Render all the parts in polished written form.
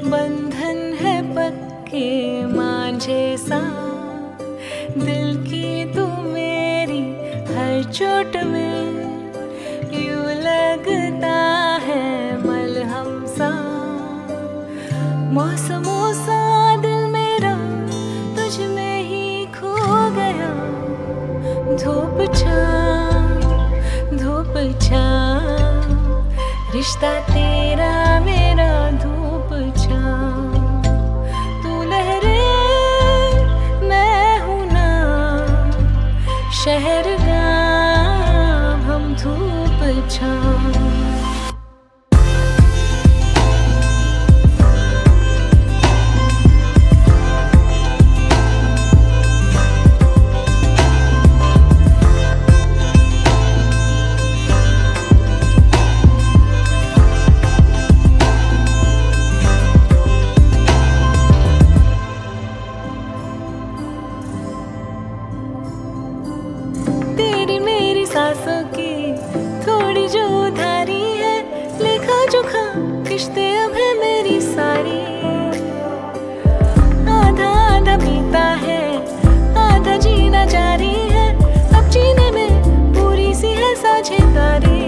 बंधन है पक्के मांझे सा, दिल की तू मेरी हर चोट में यूं लगता है मलहम सा। मौसमों सा दिल मेरा तुझ में ही खो गया, धूप छाँव रिश्ता तेरा मेरा धूप छाँव। तू लहरे मैं हूँ ना शहरगाह, हम धूप छाँव। सांसों की थोड़ी जो उधारी है, लेखा जोखा किश्ते अब है मेरी सारी। आधा आधा बीता है, आधा जीना जारी है, अब जीने में पूरी सी है साझेदारी।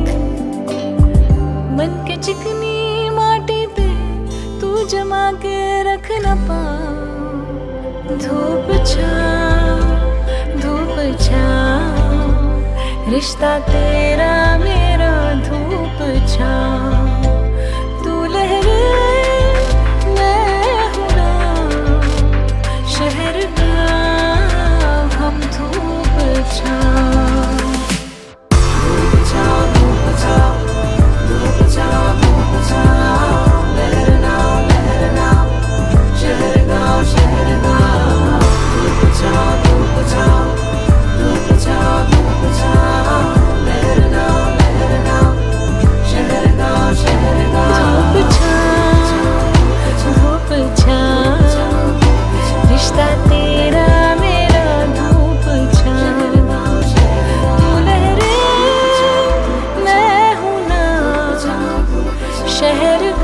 मन के चिकनी माटी पे तू जमा के रख न पाऊं, धूप छाँव रिश्ता तेरा मेरा धूप छाँव। तू लहरे मैं हूँ ना शहरगाह, हम धूप छाँव। धूप छाँव धूप छाँव धूप छाँव धूप छाँव, लहरना लहरना शहरगाह शहरगाह। धूप छाँव धूप छाँव धूप छाँव धूप छाँव, लहरना लहरना शहरगाह शहरगाह। धूप छाँव रिश्ता तेरा मेरा धूप छाँव। तू लहरे मैं हूँ ना शहर